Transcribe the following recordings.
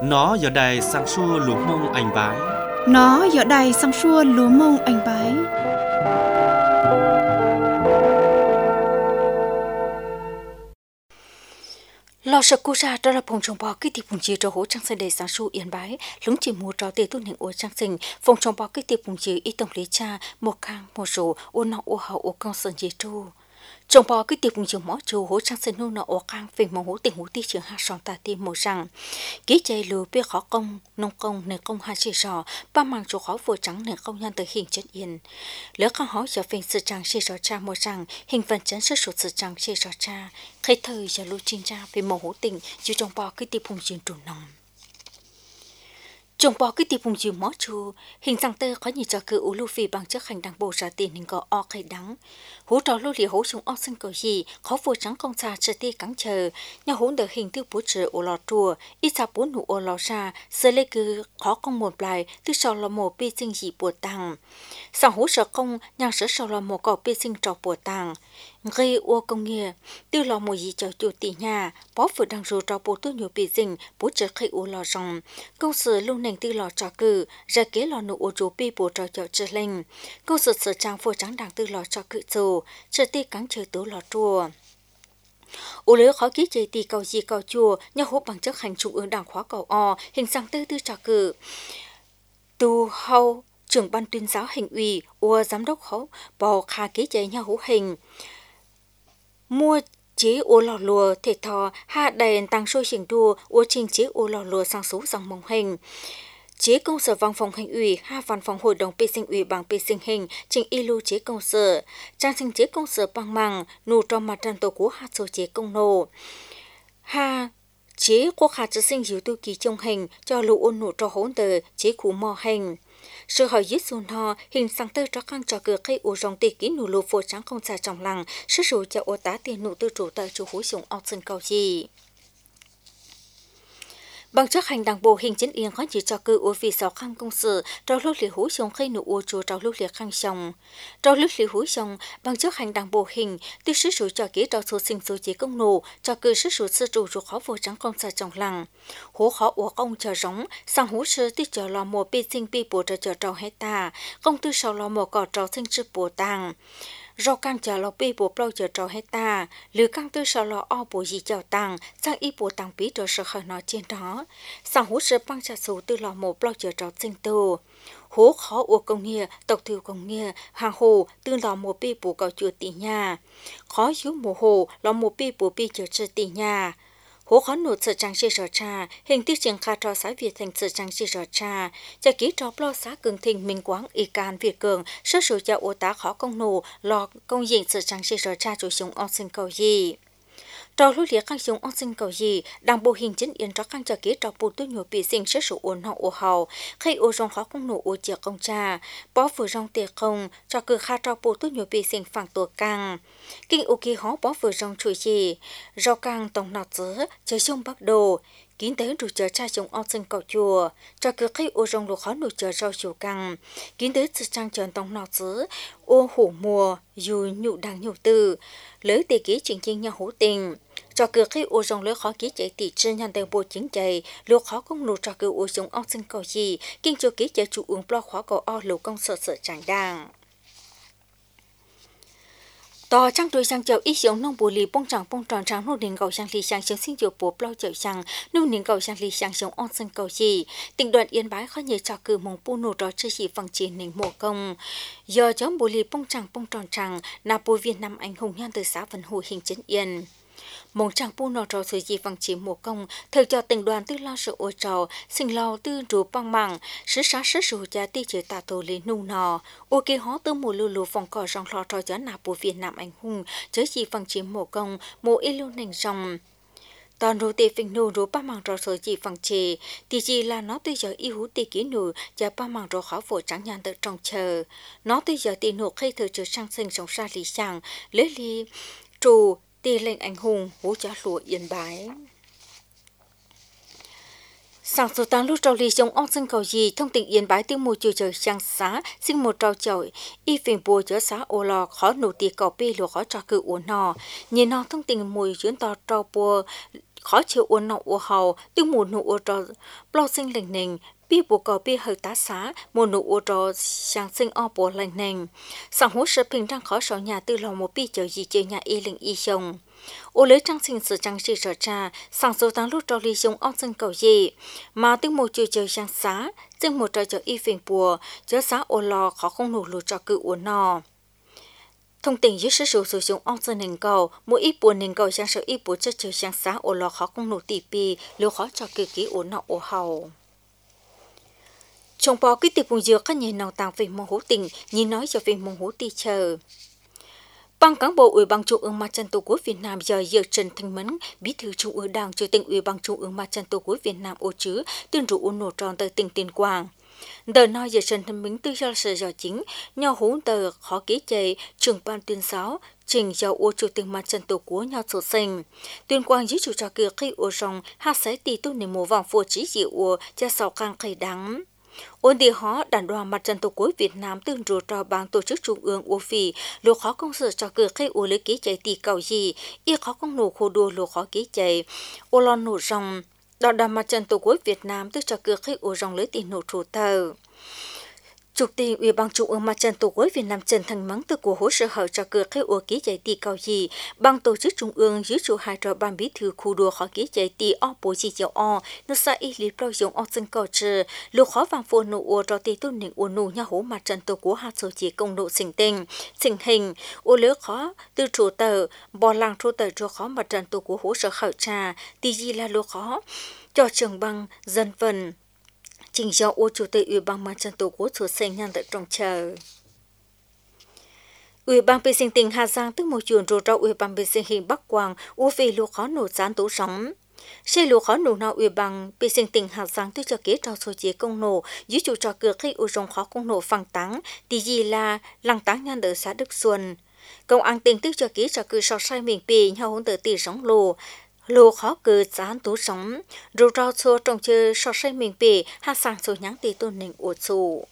Nó giờ đây sang xua lúa mông anh bái. Nó giờ đây sang xua lúa mông anh bái. Lò sợ cô ra đó là phòng trồng bò cái tiệp vùng chỉ cho hỗ trang sinh để sáng su yên bái lúng chỉ mua cho tiền tu niệm ô trang sinh phòng trồng bò cái tiệp vùng chỉ ít tổng lý cha một khang một số ô nọ ô hậu ô con sơn dễ tru trồng bò cái tiệp vùng chỉ mỏ tru hỗ trang sinh nô nọ ô khang về mong hỗ tình hỗ ti trường hạ sòng ta tim màu rằng ký chạy lừa bia khó công nông công nền công hai chỉ sò ba màng chỗ khó vừa trắng nền công nhân tới hình chất yên lỡ con hỏi giờ về sự trang chỉ sò cha màu rằng hình phần chấn sự sụt sự trang chỉ sò cha khi thời giờ lưu trình ra về màu hỗ tình chỉ trồng bò cái tiệp vùng chỉ trù nòng trồng bò cái tiệp vùng chỉ mỏ tru hình dạng tơ có nhiều cho cứ u lưu phi bằng chất hành đằng bổ ra tiền hình có o khai đắng hỗ trợ lưu lý hỗ trồng o sinh cầu gì khó vô trắng công xa chờ tê cắn chờ nhà hỗn đỡ hình tiêu bố trợ ô lò chùa ít sa bốn nụ ô lò ra sơ lê cứ khó công một lại từ sau là một bê sinh gì bùa tàng sau hỗ trợ công nhà sở sau là một cỏ bê sinh trò bùa tàng gây ô công nghiệp từ lò một gì cho chủ tỷ nhà bó vừa đang rồi trò bùa tôi nhiều bê sinh bố trợ khai ô lò rồng công sự lưu nền từ lò trò cử ra kế lò nụ ô chú bê bùa trò chợ trở lên công sự sở trang vừa trắng đằng từ lò trò cử dù chờ tê cắn chờ tố lò chùa ô lứa khó ký chế tì cầu gì cầu chùa nhà hỗ bằng chất hành trung ương đảng khóa cầu o hình sang tư tư trò cử tu hậu trưởng ban tuyên giáo hình ủy ô giám đốc hậu bò khá ký chế nhà hỗ hình mua chế ô lò lùa thể thò hạ đèn tăng sôi trình đua ô trình chế ô lò lùa sang số dòng mong hình chế công sở văn phòng hành ủy ha văn phòng hội đồng bê sinh ủy bằng bê sinh hình trình y lưu chế công sở trang sinh chế công sở bằng măng nụ trong mặt trận tổ quốc hạt số chế công nô ha chế quốc hạt chế sinh yếu tu kỳ trong hình cho lũ ôn nụ cho hỗn tờ chế khu mò hình sự hỏi dứt xuân ho hình sang tơ cho khăn cho cửa cây ô rong tê ký nụ lô phô trắng không xa trong lăng sức rủ cho ô tá tiền nụ tư chủ tại chủ hối dùng ọc sân cầu gì bằng chất hành đảng bộ hình chính yên có chỉ cho cư ô vì sáu khăn công sự trao lúc liệt hú sông khai nụ ô chùa trao lúc liệt khăn sông trao lúc liệt hú sông bằng chất hành đảng bộ hình tư sức rủ cho kỹ trao số sinh số chế công nổ cho cư sức rủ sư trụ khó vô trắng công xa trong lăng hú khó ô ông chờ rống sang hú sư tích chờ lò mùa bê sinh bê bồ chờ trao hết ta công tư sau lò mùa cỏ trao sinh sư bồ tàng rau cang chờ lò bê bồ bao giờ trò hết ta lừa cang tư sau lò o bồ gì chào tàng sang y bồ tàng bí trò sợ khởi nó trên đó sang hú sợ băng trà số tư lò mồ bao giờ trò sinh tu hú khó u công nghề tộc thiểu công nghề hàng hồ tư lò mồ bê bồ cầu chùa tỷ nhà khó yếu mồ hồ lò mồ bê bồ bê chờ chờ tỷ nhà hố khó nụt sự trang trí rõ cha hình tiết triển khai trò xã Việt thành sự trang trí rõ cha cho ký trò lo xã cường thịnh minh quán y can Việt cường sức sự cho ô tá khó công nổ lò công diện sự trang trí rõ cha chủ súng on sinh cầu gì trò lưu liệt các súng on sinh cầu gì đang bộ hình chính yên cho các cho ký trò bộ tôi nhiều bị sinh sức sự ổn họ ô hậu khi ô rong khó công nổ ô chia công cha bó vừa rong tiệt không cho cứ khai trò bộ tôi nhiều bị sinh phản tổ căng kinh ô kỳ hó bó vừa rong chui gì rau căng tổng nọt giữa chơi sông bắt đồ kiến tới rủ chờ cha chồng on sinh cầu chùa cho cứ khi ô rong lục khó nụ chờ rau chùa căng kiến tới sự trang trần tổng nọt giữa ô hổ mùa dù nhụ đằng nhụ tư lỡ tề ký chuyện chiên nhau hữu tình cho cứ khi ô rong lỡ khó ký chạy tỷ trên nhân tàu bộ chính chạy lục khó công nụ cho cứ ô rong on sinh cầu gì kinh cho ký chạy chủ uống plo khó cầu o lục công sợ sợ chẳng đang tòa trang đối sang chậu ít giống nông bù lì bông tròn trắng nô đình cầu sang lì sang sống sinh dược bố plau chậu sang nô đình cầu sang lì sang sống on sân cầu gì tỉnh đoàn yên bái khó nhớ cho cử mong pu nô đó chơi chỉ bằng chỉ nền mộ công giờ chống bù lì bông tròn trắng na bù Việt Nam anh hùng nhân từ xã Vân Hồ hình chính yên mong chẳng pu nọ trò sử gì bằng chỉ mùa công thời cho tỉnh đoàn tư lo sự ô trò sinh lo tư rủ băng mảng sứ sát sứ rủ cha ti chế tạ tổ lý nung nọ ô kỳ hó tư mùa lù lù phòng cỏ rong lo trò gió nạp của Việt Nam anh hùng chớ gì bằng chỉ mùa công mùa y lưu nành rong toàn rô tê phình nô rô ba mảng trò sử gì bằng chỉ thì chỉ là nó tư giờ y hú tê ký nụ cha ba mảng trò khó phổ trắng nhàn tự trong chờ nó tư giờ tê nụ khi thời chờ sang sinh sống xa lý sang lấy lý trù tì lệnh anh hùng hú trả lụa yên bái Sáng số tăng lúc trâu lì giống ông dân cầu gì thông tin yên bái tiêu mùa chiều trời sáng xá sinh một trâu chọi y phiền bùa chở xá ô lò khó nụ tì cầu bì lùa khó cho cự uốn nọ nhìn nó thông tin mùi chuyến tàu trâu bùa khó chịu uốn nọ uốn hầu tiêu mùa nụ uốn trâu bao sinh lành nền bi bùa cầu bi hơi tá xá mùa nụ uốn trâu sáng sinh o bùa lành nền sáng hú sơ bình đang khó sầu nhà từ lò một bi chở gì chơi nhà y linh y chồng ô lấy trang sinh sự trang trí trở ra sáng số tháng lúc trâu ly dùng ông dân cầu gì mà tiếng một chiều trời sáng xá tiếng một trời y phiền bùa chớ xá ô lò khó không nụ lụt cho cự uốn nọ thông tin dưới sử dụng ông dân nền cầu mỗi ít buồn nền cầu sang sở ít buồn cho trời sáng xá ô lò khó không nụ tỉ pi lưu khó cho cự ký uốn nọ ô hầu trong bò cái tiệp bùn dừa các nhà nào tàng về mong hữu tình nhìn nói cho về mong hữu ti chờ Ban cán bộ Ủy ban Trung ương Mặt trận Tổ quốc Việt Nam giờ Trần Thanh Mẫn, Bí thư Trung ương Đảng, Chủ tịch Ủy ban Trung ương Mặt trận Tổ quốc Việt Nam ô chứ tuyên rủ nổ tròn tới tỉnh Tuyên Quang. Đợt nói giờ Trần Thanh Mẫn tư do sở do chính, nhau hỗn tờ khó ký chạy trưởng ban tuyên giáo trình giao ô Chủ tịch Mặt trận Tổ quốc nhau sổ sinh. Tuyên Quang dưới chủ trò kia khi ô rong hạ sái tỷ tu nề mùa vàng phù trí dị ô cho sáu càng khai đắng. Ôn đi họ đàn đoàn Mặt trận Tổ quốc Việt Nam tương rủ cho ban tổ chức trung ương ô phì lô khó công sự cho cửa khai ô lấy ký chạy tỷ cầu gì y khó công nổ khô đua lô khó ký chạy ô lon nổ rong đoàn Mặt trận Tổ quốc Việt Nam tức cho cửa khai ô rong lấy tỷ nổ thủ tờ. Chủ tịch Ủy ban Trung ương Mặt trận Tổ quốc Việt Nam Trần Thanh Mẫn từ của hỗ trợ hậu cho cửa khai ô ký chạy tỷ cầu gì ban tổ chức trung ương dưới chủ hai trò ban bí thư khu đua khó ký chạy tỷ o bố chi chiều o nó sẽ y lý pro dùng o dân cầu trừ lô khó vàng phô nụ ô cho tỷ tôn nền ô nụ nhà hố Mặt trận Tổ quốc hạt số chỉ công nụ sinh tình sinh hình ô lứa khó từ chủ tờ bò làng chủ tờ cho khó Mặt trận Tổ quốc hỗ trợ hậu trà tỷ gì là lô khó cho trường bằng dân vần trình do ô chủ tịch Ủy ban Mặt trận Tổ quốc sửa sinh nhân tại trong chờ. Ủy ban vệ sinh tỉnh Hà Giang tức một chuyện rồi ra Ủy ban vệ sinh hình Bắc Quang ô về lúa khó nổ gián tố sống. Xe lúa khó nổ nào Ủy ban vệ sinh tỉnh Hà Giang tức cho kế trò số chế công nổ dưới chủ trò cửa khi ô rồng khó công nổ phẳng táng thì gì là lăng táng nhân ở xã Đức Xuân. Công an tỉnh tức cho kế trò cử so sai mình bì nhau hỗn tờ tỷ sống lô khó cử gián tố sống rồi rau xô trong chơi so sánh mình bể hạ sang số nhắn tỷ tôn nền ổ xù.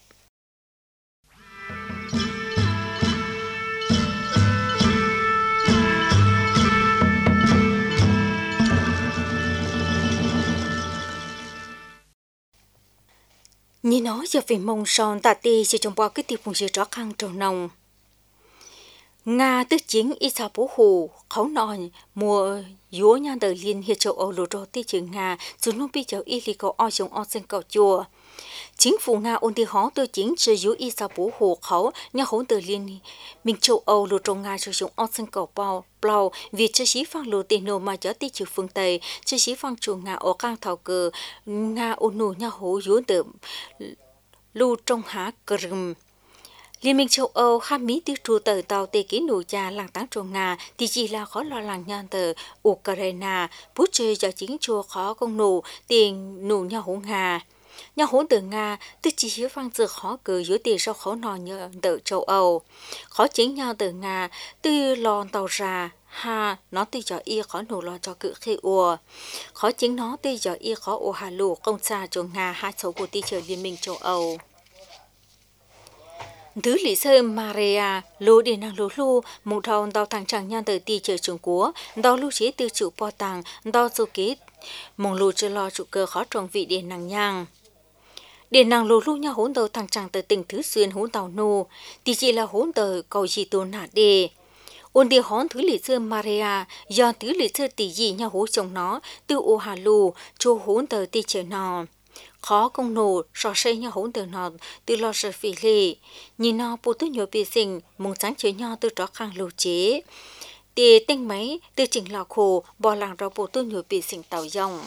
Nhìn nói giờ về mông son tạ tì chỉ trong bao cái tiệp mùng chó khăn trầu nồng. Nga tức chính ít sao bố hù khấu nòi mùa dúa nhà đời liên hiệp châu Âu lô rô tì chữ Nga dù nông bị châu y lì cầu o trong o sen cầu chùa. Chính phủ Nga ôn tì hó tư chính sử dúa ít sao bố hù khấu nhà hỗn đời liên minh châu Âu lô trong Nga sử dụng o sen cầu bao vì chế sĩ phang lô tì nô mà cho tì chữ phương Tây chế sĩ phang chủ Nga ở cang thảo cờ Nga ôn nụ nhà hố dúa từ lưu trong há Crimea. Liên minh châu Âu hai Mỹ tiêu trụ tờ tàu tê ký nụ cha làng táng trong Nga thì chỉ là khó lo lắng nhân tờ Ukraine bút chơi cho chính chùa khó công nụ tiền nụ nhà hỗn Nga. Nhà hỗn từ Nga tức chỉ hiếu văn dự khó cử giữa tiền sau khó nò nhờ tờ châu Âu. Khó chính nhau từ Nga từ lòn tàu ra ha nó từ cho y khó nụ lo cho cự khi ua. Khó chính nó từ cho y khó ua hà lù công xa cho Nga hai số của tỷ trời Liên minh châu Âu. Thứ lý sơ Maria lô điện năng lô lô một thầu đào thẳng chẳng nhan tới tỷ trời Trung Quốc đào lưu chế từ chủ po tàng đào số kết mong lô chưa lo chủ cơ khó trồng vị điện năng nhang điện năng lô lô nhà hỗn đầu thẳng chẳng tới tỉnh Thứ Xuyên hỗn tàu nô tỷ chỉ là hỗn tờ cầu gì tôn nạt đề ôn địa hón thứ lý sơ Maria do thứ lý sơ tỷ gì nhà hỗn chồng nó từ ô hà lù cho hỗn tờ tỷ trời nọ khó công nổ so xây nhau hỗn tờ nọ từ lo sợ phỉ lệ nhìn nó bộ tư nhiều bị sinh mong sáng chơi nhau từ đó khang lưu chế để tinh máy từ chỉnh lò khổ bỏ làng ra bộ tư nhiều bị sinh tàu dòng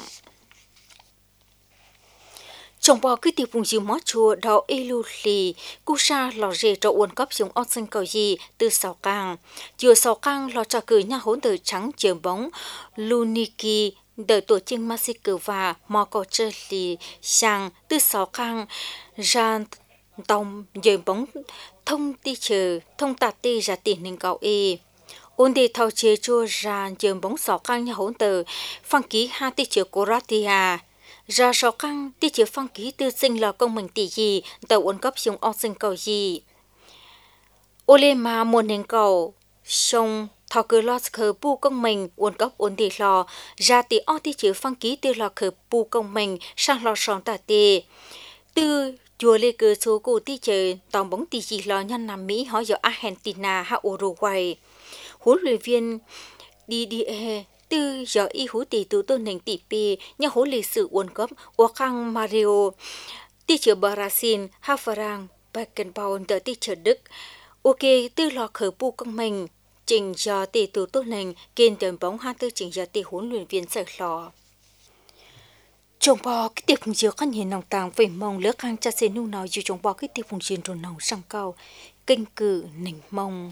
trong bò cái tiệp vùng dìu mót chùa đào elu lì cu sa lò rề cho uốn cấp dùng ớt xanh cầu gì từ sào càng chùa sào càng lò trà cử nhau hỗn tờ trắng chờ bóng luniki đợi tổ chức Moscow mà có chơi lì sang từ sáu khang ra tông dời bóng thông ti chờ thông tạt ti ra tiền nên cầu e ôn đề thao chế chua ra dời bóng sáu khang nhà hỗn tờ phăng ký hai ti chờ Croatia ra sò căng ti chỉ phong ký tư sinh lò công mình tỷ gì tàu uốn cấp dùng ong sinh cầu gì ô lên mà muốn nên cầu sông thọ cứ lo khờ pu công mình uốn cấp uốn tỷ lò ra tỷ o ti chỉ phong ký tư lò khờ pu công mình sang lò sòn tả tê tư chùa lê cờ số cổ ti chơi tòng bóng tỷ gì lò nhân Nam Mỹ họ giờ Argentina hay Uruguay huấn luyện viên Didier từ giờ y hú tỷ tụ tôn nền tỷ pi nhà hú lịch sử World Cup của khang Mario tỷ chợ Brazil ha Frank Beckenbauer tới tỷ chợ Đức ok từ lò khởi pu công mình trình giờ tỷ tụ tôn nền kiên tiền bóng ha từ trình giờ tỷ huấn luyện viên sở lò trồng bò cái tiệp phùng chiếu khăn hiền nòng tàng về mong lỡ khang cha xe nu nói dù trồng bò cái tiệp phùng chiên trồn nòng sang cao kinh cử nỉnh mong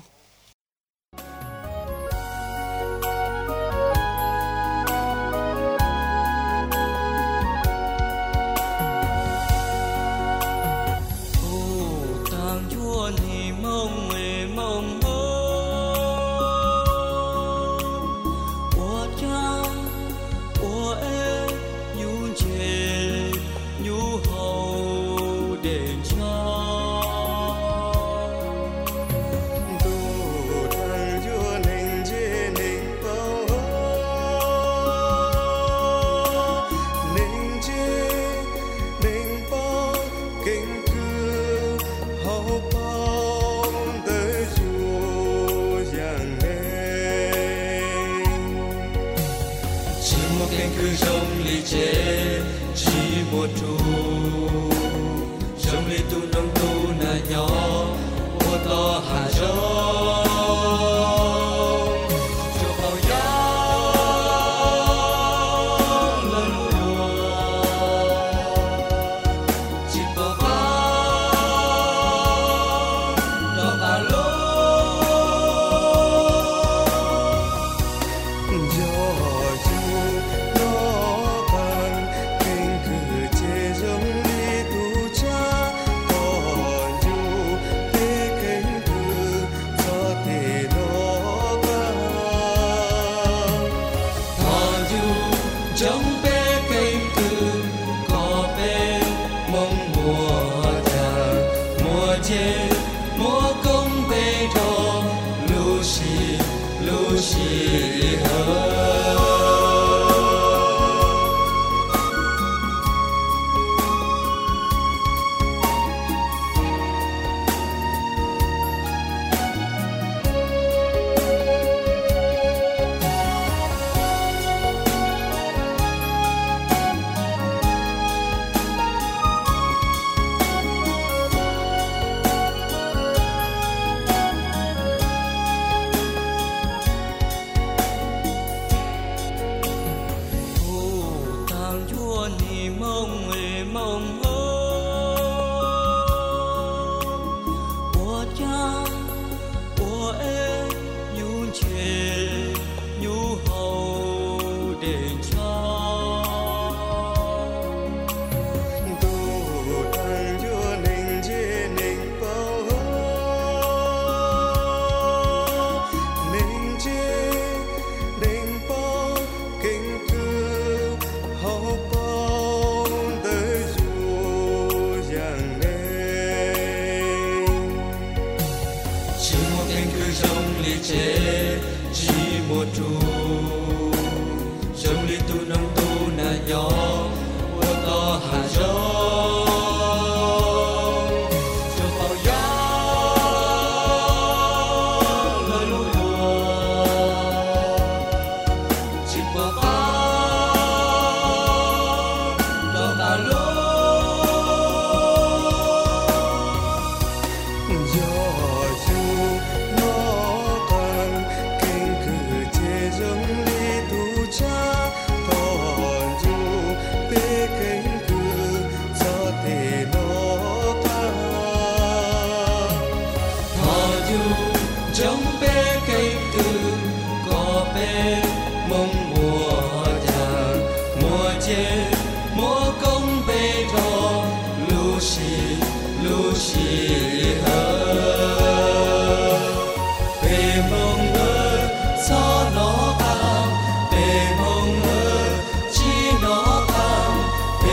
Hãy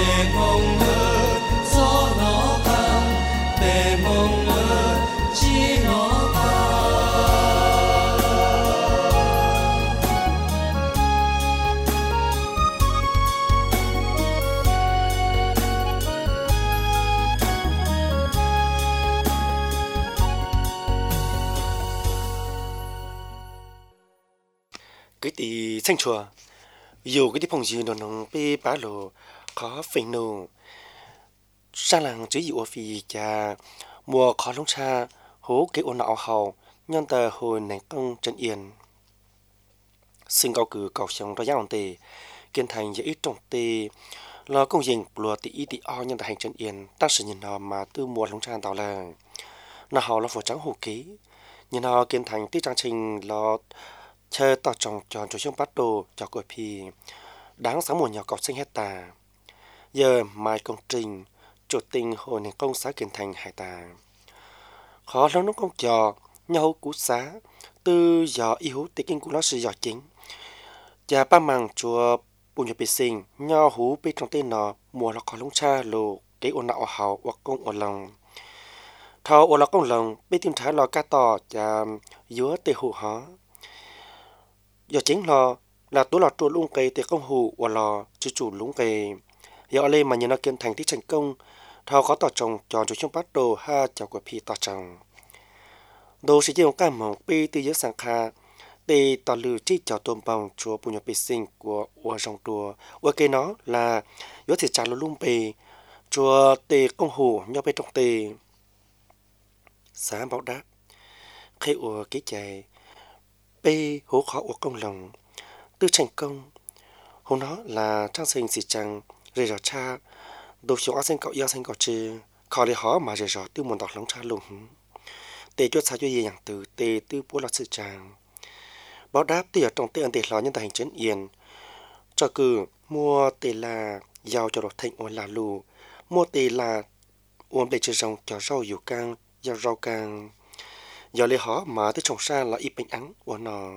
cái tí xanh chùa dù cái tí phong gì nó nông bê bá lộ khó phình nô sang làng chứ dụ phi cha mùa khó lông cha hố cái ôn nọ hầu nhân tờ hồi nền công trần yên sinh cao cử cầu sống ra giang tề kiên thành dễ ít trồng tề lo công trình lùa tỷ tỷ o nhân tờ hành trần yên ta sử nhìn họ mà từ mùa lông cha tàu là nó họ là phổ trắng hồ ký nhìn họ kiên thành tí trang trình lo chơi tàu trồng tròn cho chúng bắt đồ cho cội phi đáng sáng mùa nhỏ cọc sinh hecta giờ mai công trình chủ tình hồi nền công xã kiên thành hải tà khó lắm nó công trò nhau cú xá từ giờ y hú tây kinh của nó是giờ chính và ba màng chùa bùn nhập bê sinh nhau hú bê trong tên nó mùa là khó lông cha lô cái ôn nạo hào hoặc công ôn lòng thao ôn là công lòng bê tìm thái lò cá tỏ và dứa tê hủ hó giờ chính là tối là trộn lung cây tê công hủ và lò chứ chủ lung cây giờ lên mà nhìn nó kiên thành tí thành công thao có tỏ trồng tròn cho chúng bắt đồ ha chào của phi tỏ trồng đồ sử dụng các mỏng pi từ giữa sang kha để tỏ lử chi cho tôm bông chùa bùn nhập bê sinh của rong đùa cây nó là yếu thì trả lung bê chùa tê công hủ nhau bê trong tê sáng bảo đáp khi ủa cái chạy bê hố khó ủa công lòng tư thành công hố nó là trang sinh xì chẳng rời rõ cha đồ xuống áo xanh cậu yêu xanh cậu chê khó để khó mà rời rõ tư muốn đọc lóng cha lùng tê chốt xa cho gì nhàng từ tê tư bố là sự chàng báo đáp tê ở trong tê ẩn tê lo nhân tài hành chấn yên cho cử mua tê là giàu cho đột thành ổn là lù mua tê là ổn để chơi rong cho rau dụ cang giàu rau cang giờ lấy họ mà tới trồng xa là ít bánh ắng ổn nọ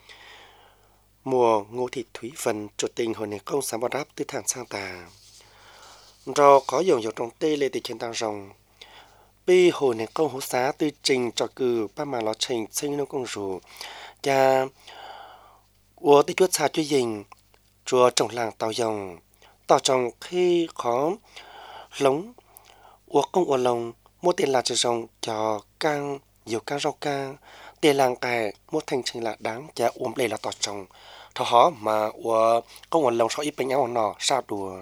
mùa ngô thị thúy phần chủ tình hồi này công sáng báo đáp tư thản sang tà rau có dùng dầu trong tê lê từ trên tang rồng bi hồi này công hữu xá tư trình cho cử ba mà nó trình sinh nó công rủ cha ủa tí chuột xa chuối dình chùa trồng làng tàu dòng tàu trồng khi khó lống ủa công ủa lồng mua tiền là cho rồng cho cang nhiều cang rau cang tiền làng cài mua thành trình là đáng cha uống đây là tàu trồng thọ hó mà ủa công ủa lồng so ít bánh áo nọ sao đùa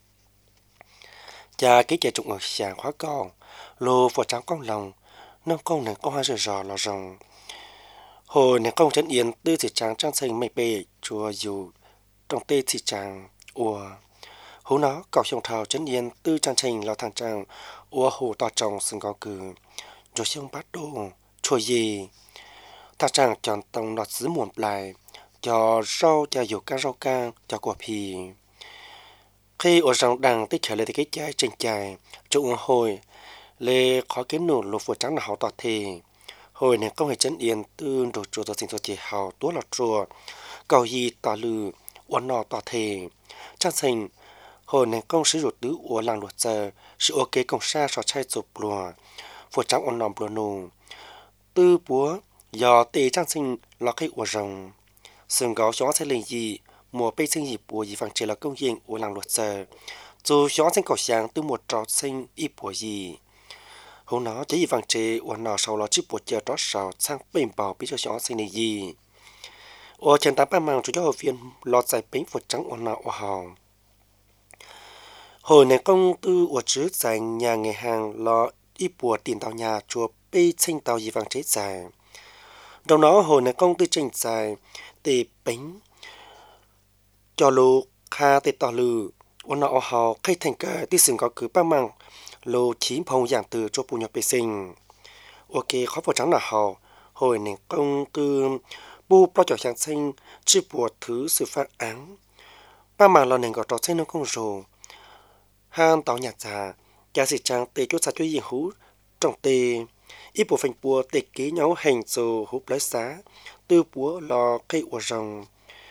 cha cái trẻ trụng ở sàn khóa con lô phò trắng con lòng nông công này con hai giờ rò lò rồng hồi này công trấn yên tư chỉ trắng trang sinh mày bề chùa dù trong tê chỉ trắng ủa hú nó cọc trong thảo trấn yên tư trang trình lò thằng trăng ủa hồ to trồng sừng cao cử rồi xong bắt đồ chùa gì thằng trăng chọn tông nọt xứ muộn lại cho rau cho dù cá rau cang cho quả pì khi ở trong đằng tích trở lại thì cái trái trên trái trụ hồi lê khó kiến nổ lục phù trắng là hậu tọt thì hồi này công hệ chân yên tư đồ chùa tọt sinh cho chỉ hậu túa lọt chùa cầu gì tọt lư uốn nọ tọt thì trang sinh hồi này công sử dụng tứ uốn làng luật giờ sự ok công sa sọ chay chụp lùa phù trắng uốn nọ lùa nù tư búa do tê trang sinh là cái uốn rồng sừng gấu chó sẽ lên gì mùa bây sinh dịp bùa gì phẳng chỉ là công diện uốn làng luật giờ dù chó sinh cầu sáng từ một trò sinh ít bùa gì hôm nó chỉ vàng chế uốn nọ sau đó chip bùa chờ đó sau sang bền bảo biết cho chó sinh này gì ở trên tám ba màng chủ cho học viên lọt giải bánh phật trắng uốn nọ hào hồi này công tư uốn chữ giải nhà nghề hàng lọ ít bùa tiền tàu nhà chùa bây sinh tàu gì vàng chế giải đầu nó hồi này công tư trình giải để bánh cho lô kha để tàu lư uốn nọ hào khai thành cả tí sừng có cứ ba màng lô chín phong dạng từ cho bùn nhập bê sinh ok khó phổ trắng là hào hồi này công tư bu bao trò sáng sinh chỉ bùa thứ sự phát án ba màng là nền gọt trò sinh nó không rồ han tàu nhạc già gia sĩ trang tê chút sa chút gì hú trong tê ít bộ phanh bùa tê ký nhau hành dù hú lấy xá tư búa lò cây ua rồng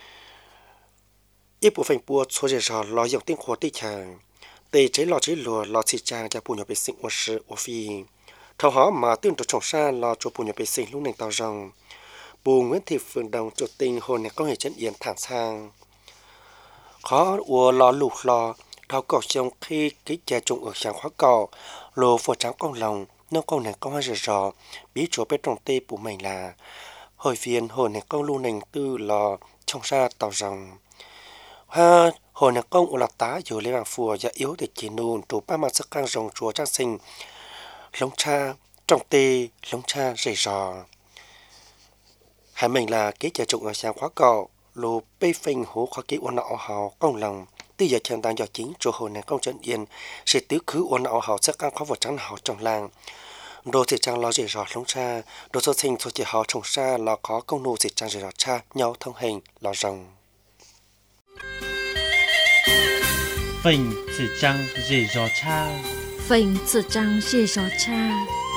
ít bộ phanh bùa số dễ rò lò dòng tiếng khổ tê chàng tê chế lò lò xì trang cho bùn nhập bê sinh ua sư ua phi thầu hó mà tương trò trồng xa lò cho bùn nhập bê sinh lúc nền tàu rồng bù Nguyễn Thị Phương Đồng chủ tình hồn này có hệ chân yên thẳng sang khó ua lò lụt lò thao cỏ trong khi cái trẻ trùng ở sáng khóa cỏ lô phổ trắng con lòng nông con này con hai giờ rò bí chỗ bé trồng tê bù mình là hồi viên hồn này con lưu nành tư lò trong sa tàu rồng ha hồi nãy công u lạc tá dù lấy bằng phùa và yếu để chỉ nôn trụ ba mặt sắc căng rồng chúa trang sinh lông cha trong tê lông cha rầy rò hai mình là kế trả trụng ở sang khóa cọ lô bê phình hố khó kế uốn nọ hào công lòng tuy giờ chân đang do chính chỗ hồi nãy công trận yên sẽ tứ cứ uốn nọ hào sắc căng khó vật trắng hào trong làng đồ thì trang lo rầy rò lông cha đồ số sinh số chỉ hào trồng sa là có công nô thì trang rầy rò cha nhau thông hình lo rồng phình chỉ trăng rỉ gió cha phình chỉ trăng rỉ gió cha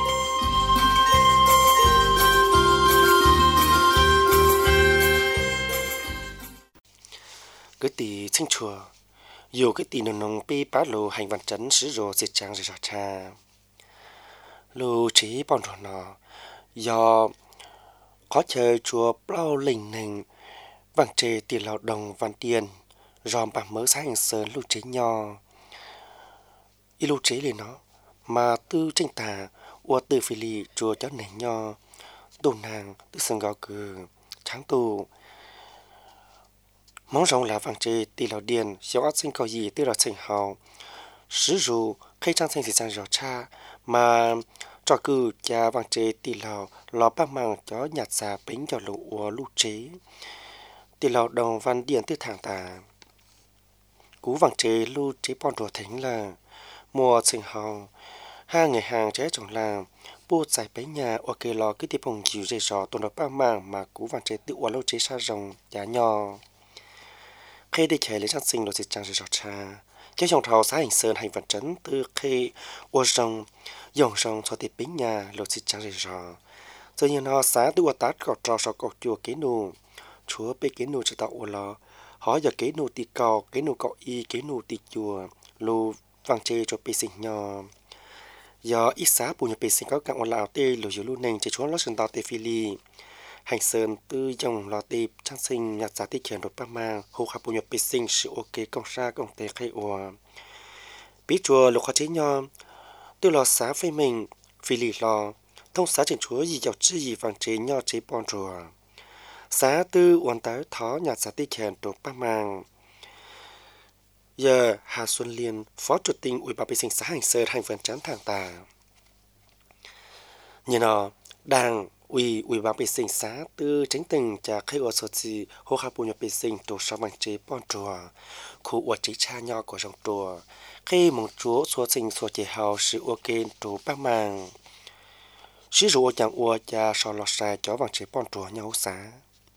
cái tỷ sinh chùa dù cái tỷ nồng pi bá lô hành văn chấn sử rồ chỉ trang rỉ rò cha lô chỉ bọn rồi nọ do có chơi chùa bao lình nình vàng trề tiền lao đồng văn tiền ròm bà mớ sáng hình sơn lưu chế nho y lưu chế liền nó mà tư tranh tà ua tư phi lì chùa cháu nền nho đồ nàng tư sân gạo cừ tráng tù mong rộng là vàng trề tiền lao điền xéo át sinh cầu gì tư là thành hào sử dụng khi trang sinh thì trang rõ cha mà cho cử cha vàng trề tiền lao lò bác màng cho nhạt xà bính cho lũ ua lưu chế tiền lao đồng văn điền tư thẳng tà cú vàng chế lưu chế bọn đồ thính là mùa sinh hồng hai ngày hàng chế trong làng bố giải bấy nhà ở kề lò cái tiếp hồng chịu dây sò tồn độc ba màng mà cú vàng chế tự qua lâu chế sa rồng giá nho khi đi chạy lấy trang sinh đồ dịch trang dây sò cha chế trong thầu xã hình sơn hành vật trấn từ khi ô rồng dòng rồng cho tiếp bấy nhà lô dịch trang dây sò rồi như nó xã tự qua tát gọt trò sò cọc chùa kế nụ chúa bê kế nụ cho tạo ô lò họ giờ kế nụ tì cầu kế nụ cọ y kế nụ tì chùa lù vàng chê cho bê sinh nhỏ giờ ít xá bùn nhập bê sinh có cạn lào tê lù dữ lù nền chế chúa lót sân tàu tê phi ly hành sơn tư dòng lò tê trang sinh nhặt giá tê khiển đột ba mang hồ khá bùn nhập bê sinh sự ok công sa công tê khai ủa bí chùa lục khó chế nho tư lò xá phê mình phi ly lò thông xá trình chúa gì dọc chứ gì vàng chế nho chế bọn chùa xã tư uốn tới thó nhà xã tây chèn tổ ba mang giờ Hà Xuân Liên phó chủ tịch ủy ban vệ sinh xã Hành Sơn hành phần trấn thẳng tà như nó đảng ủy ban vệ sinh xã tư chính tình trả khai ở số gì hô khá bùn nhập vệ sinh tổ sáu bằng chế bọn chùa khu uất chế cha nho của dòng chùa khi mong chúa số sinh số chế hào sự ok tổ ba mang sử dụng chẳng uất cha so lọt sai cho bằng chế bọn chùa nhau xã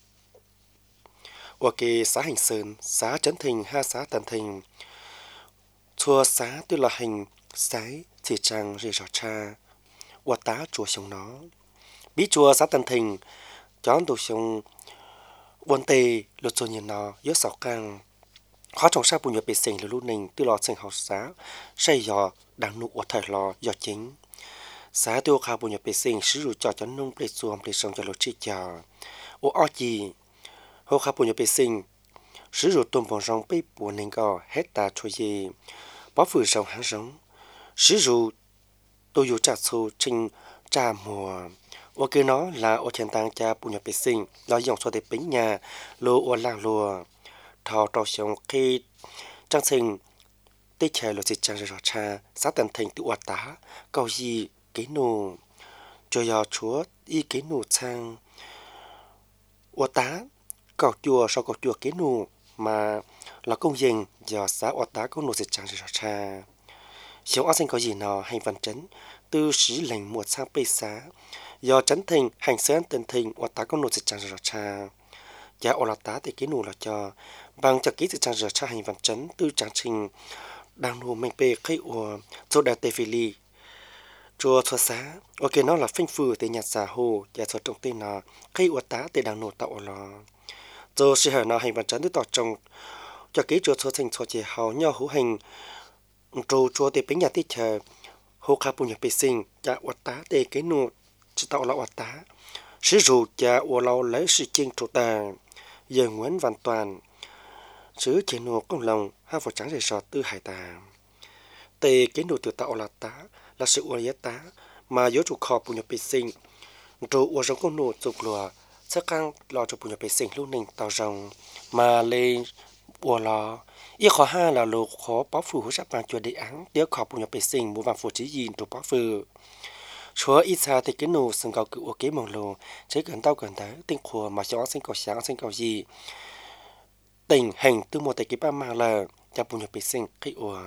ok xã Hành Sơn, xã Trấn Thình, hai xã Tần Thình, chùa xã tuy là hình sái chỉ trang rì rò cha, ua tá chùa sông nó, bí chùa xã Tần Thình, chón đồ sông buôn tê lột chùa nhìn nó yếu sảo cang, khó trồng sa bùn nhập bể sình lột nình tuy lò sình học xã, say giò đang nụ ua thời lò giò chính, xã tiêu khá bùn nhập bể sình sử dụng trò chón nung bể xuồng bể sông cho lột chi trò, ua o gì hồ khá bùn nhập bê sinh sử dụng tôm bông rong bê bùn nên gò hết ta cho gì bó phử rong háng rong sử dụng tôi dù trả số trình trả mùa ô kê nó là ô thiên tăng cha bùn nhập bê sinh nó dùng cho để bính nhà lô ô làng lùa thọ trò sống khi trang sinh tê chè lô dịch trang rò cha sát tần thành tự hoạt tá cầu gì kế nụ cho dò chúa y kế nụ sang ô tá cọc chùa sau cọc chùa kế nụ mà là công dân do xã oát tá công nụ dịch trang rò cha Chiếu áo xanh có gì nào hành văn trấn từ sĩ lệnh một sang bê xá do trấn thành hành sơn tân thành oát tá công nụ dịch trang rò cha giá ô là tá thì kế nụ là cho bằng cho ký dịch trang rò cha hành văn trấn từ trang trình đang nụ mình bê khai ủa cho đại tê phi ly chùa chùa xá ok nó là phanh phừ từ nhạt xà hồ và cho trong tên là khai ủa tá từ đang nụ tạo là cho sĩ hở nào hành văn trấn từ tỏ trong cho ký chùa chùa thành chùa chỉ hào nhau hữu hành trâu chùa thì bánh nhà tí chờ hồ khá bùn nhà bê sinh cha ủa tá để cái nụ chỉ tạo là ủa tá sử dụng cha ủa lâu lấy sự chênh trù tà giờ nguyễn văn toàn sử chế nụ công lòng hai phổ trắng rời sọt tư hải tà tề cái nụ tự tạo là tá là sự ủa yết tá mà yếu chủ kho bùn nhà bê sinh trâu ủa rong công nụ dục lùa chắc căng lo cho bùn nhập bị sinh lúc nình tàu rồng mà lên bùa lò ý khó ha là lô khó bó phù hỗ trợ bằng chùa địa án đứa khó bùn nhập bị sinh mua vàng phù trí gì tụ bó phù chúa ít xa thì cái nụ sừng cầu cựu kế mong lô chế gần tao gần tới tinh khùa mà cho sinh cầu sáng sinh cầu gì tình hành từ một tại cái ba mang là cho bùn nhập bị sinh khi ủa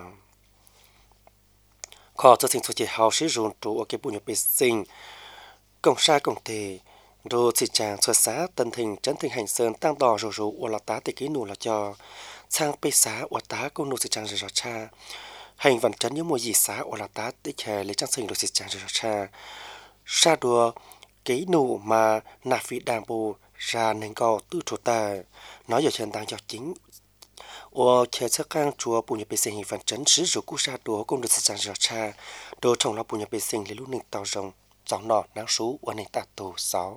khó cho sinh số chỉ hào sử dụng trụ ở cái bùn nhập bị sinh công sai công thể rồi chỉ chàng xuất xá tân thình trấn thình hành sơn tăng đỏ rồi rồi ủa là tá thì cái nụ là cho sang bê xá ủa tá công nụ chỉ chàng rồi cha hành vận trấn những mùa gì xá ủa là tá tích hè lấy trang sinh rồi chỉ chàng rồi cha sa đùa cái nụ mà nạp vị đàng bù ra nên có tư chủ ta nói giờ chân đang cho chính ủa khi chắc căng chúa bùn nhập bê sinh hình vận trấn sử dụng cú sa đùa công được chỉ chàng rồi cha đồ trồng là bùn nhập bê sinh lấy lúc nịnh tàu rồng giọng nọ nắng sú ủa nịnh tạ tù 6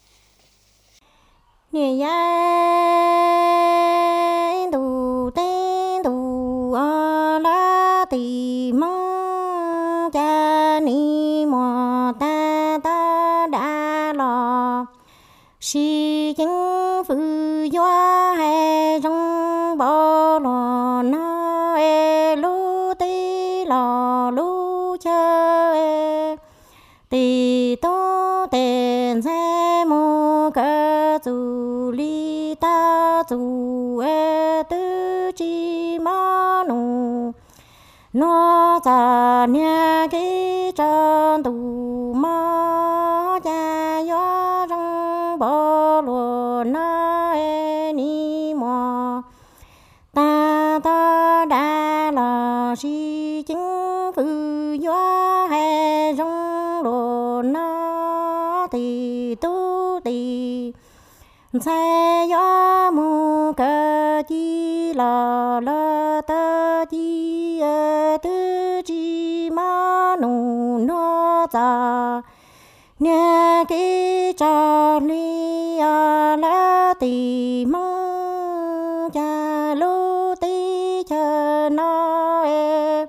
你呀，嘟叮嘟啊啦的梦，家你莫哒哒哒咯，是政府呀还中波罗那诶路的咯路车诶，地多点在么个祖里达祖诶的吉玛努。nó già nhà cái tròn tù mò cha gió rong bò lùa na e ni mò ta ta đã là si chính phụ gió hay rong lùa na thì tu thì sai gió mù cơ chi là ta chi tư chi ma nụ nó già nhà cái trò li la tì mong cha lô tì chờ nó e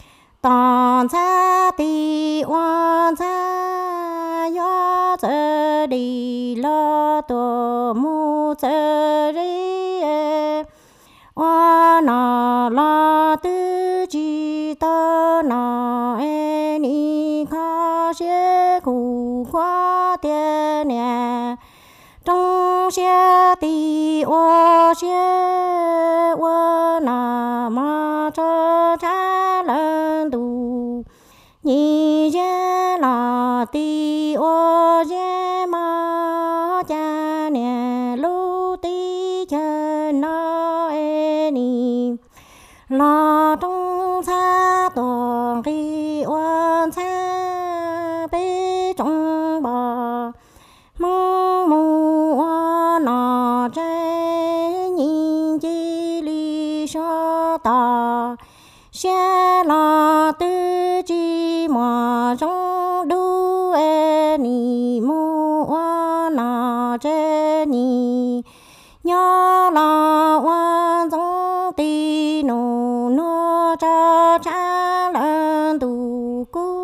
tòn xa tì oan xa gió giờ đi lo tổ mu giờ đi e oan lo tư chi ta na e ni kha xie khu khoa tiền nè trong xie ti ô xie ô na ma cho cha lần tu ni xie na ti ô xie ma cha nè lu ti chân na e ni lo trong xa toàn khi oan xa bê trong bò mong mù nọ trái nhìn chi li cho tà xe lo tư chi mà trong đu e ni mu nọ trái ni nhớ lo oan trong ti nô nô cha cha lần tu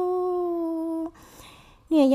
cu như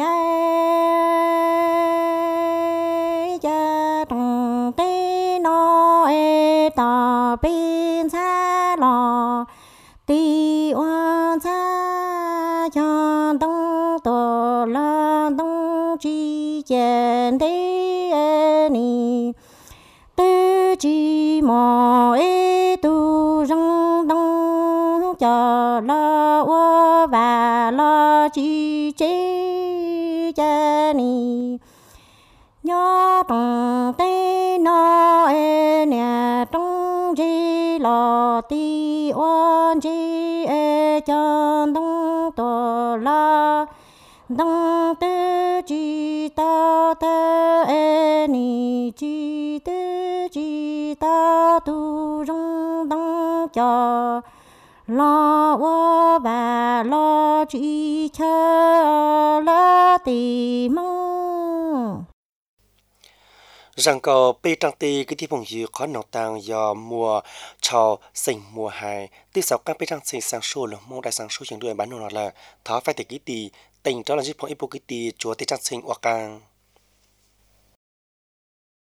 vậy cha trong tê nó e ta bên xa lò ti oan xa cho đông tổ la đông chi chèn thế ni tư chi mò e tu rong đông cho lo ô và lo chi chế cha ni nhớ trong tê nó e nè trong chi lo ti oan chi e cho đông tổ la đông tư chi ta ta e ni chi tư chi ta tu rong đông cho lo ô và lo chi chờ la tì mong rằng có bê trang tì cái phong dư khó nấu tàng do mùa trò sinh mùa hè tí sáu các bê trang sinh sang số là mong đại sang số chẳng đuổi bán nó là thó phải thể ký tì tình đó là giúp phong ipo ký tì chúa tì trang sinh hoặc càng